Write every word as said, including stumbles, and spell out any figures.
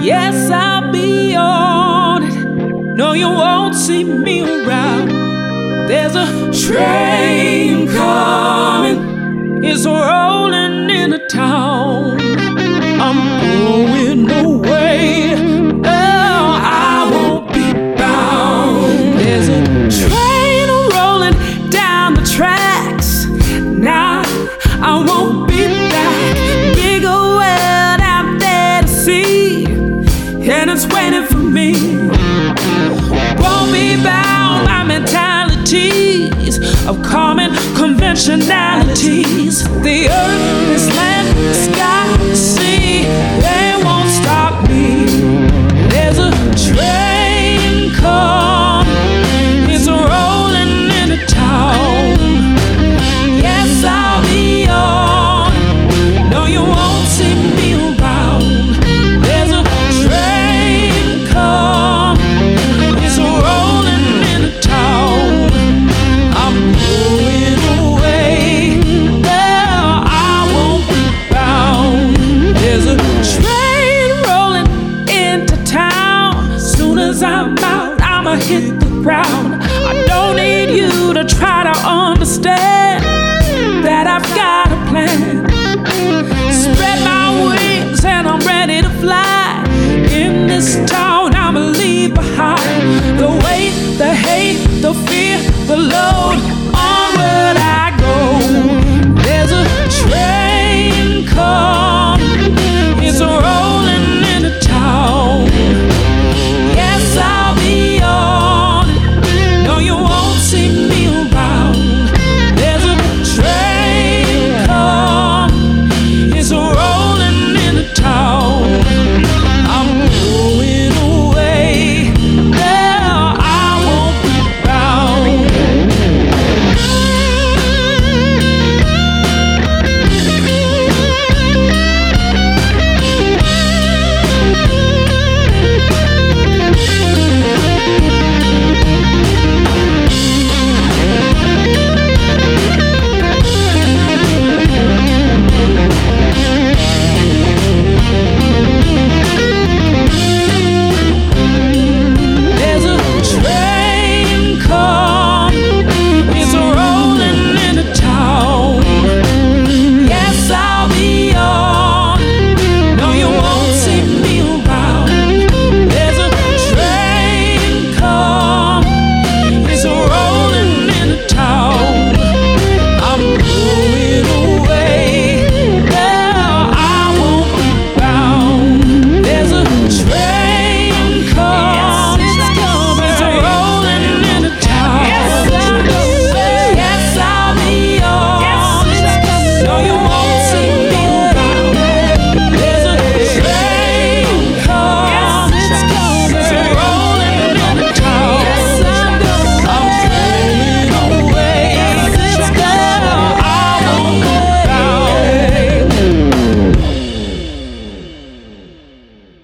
Yes, I'll be on it. No, you won't see me around. There's a train coming, it's rolling into town. I'm going away. Oh, I won't be bound. There's a train rolling down the tracks. Now I won't be back. Big old world out there to see, and it's waiting for me. Won't be bound by mentalities of common conventionalities. The earth, this land, the sky, the sea, they won't stop me. There's a train coming, it's rolling into town. Yes, I'll be on. No, you won't see me around. There's a train coming, it's rolling into town. I'm going away. Well, I won't be bound. There's a train rolling into town. Soon as I'm out, I'ma hit the ground. I don't need you to try to understand that I've got a plan. Spread my wings and I'm ready to fly. In this town I'ma leave behind the weight, the hate, the fear, the load.